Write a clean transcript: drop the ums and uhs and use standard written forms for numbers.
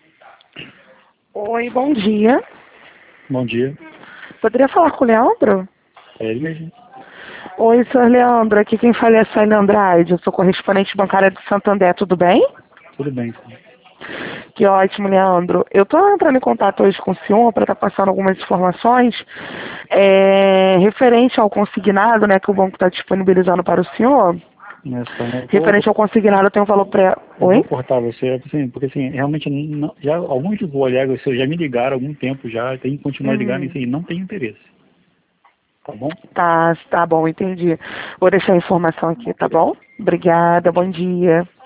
Oi, bom dia. Bom dia. Poderia falar com o Leandro? É ele mesmo. Oi, senhor Leandro. Aqui quem fala é a Sônia Andrade. Eu sou correspondente bancária do Santander. Tudo bem? Tudo bem, sim. Que ótimo, Leandro. Eu estou entrando em contato hoje com o senhor para estar passando algumas informações referente ao consignado, né, que o banco está disponibilizando para o senhor. Nessa, né, Referente ao consignado, tem um valor pré... eu vou Oi? cortar você, assim, porque assim, realmente já alguns dos colegas seus já me ligaram há algum tempo já, tem que continuar ligando e Uhum. assim, não tem interesse. Tá bom? Tá bom, entendi. Vou deixar a informação aqui, tá bom? Obrigada, bom dia.